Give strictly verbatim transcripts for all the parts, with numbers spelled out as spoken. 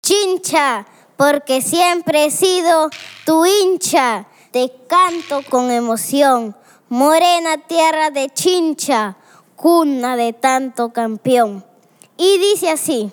Chincha, porque siempre he sido tu hincha. Te canto con emoción, morena tierra de Chincha, cuna de tanto campeón. Y dice así: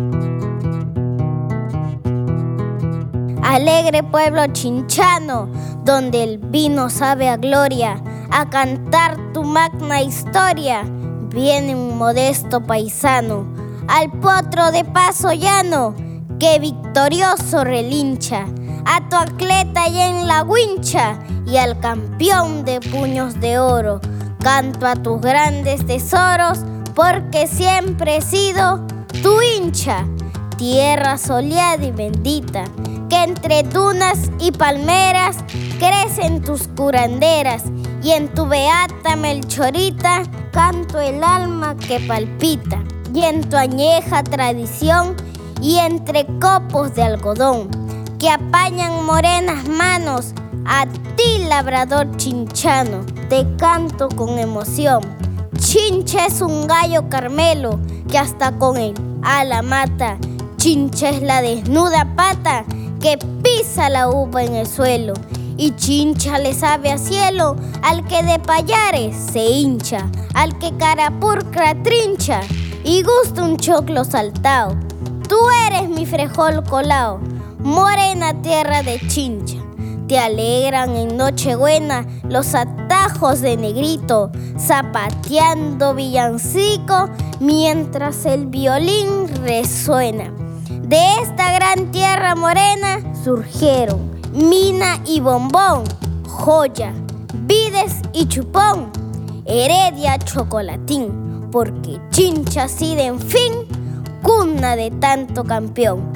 alegre pueblo chinchano, donde el vino sabe a gloria, a cantar tu magna historia, viene un modesto paisano, al potro de paso llano, que victorioso relincha, a tu atleta y en la wincha, y al campeón de puños de oro, canto a tus grandes tesoros, porque siempre he sido tu hincha. Tierra soleada y bendita, que entre dunas y palmeras crecen tus curanderas, y en tu beata Melchorita canto el alma que palpita, y en tu añeja tradición y entre copos de algodón que apañan morenas manos, a ti labrador chinchano te canto con emoción. Chincha es un gallo carmelo que hasta con el ala mata. Chincha es la desnuda pata que pisa la uva en el suelo, y Chincha le sabe a cielo al que de payares se hincha, al que cara pulcra trincha y gusta un choclo saltao. Tú eres mi frejol colao, morena tierra de Chincha. Te alegran en Nochebuena los atajos de negrito, zapateando villancico mientras el violín resuena. De esta gran tierra morena surgieron Mina y Bombón, Joya, Vides y Chupón, Heredia, Chocolatín, porque Chincha ha sido en fin cuna de tanto campeón.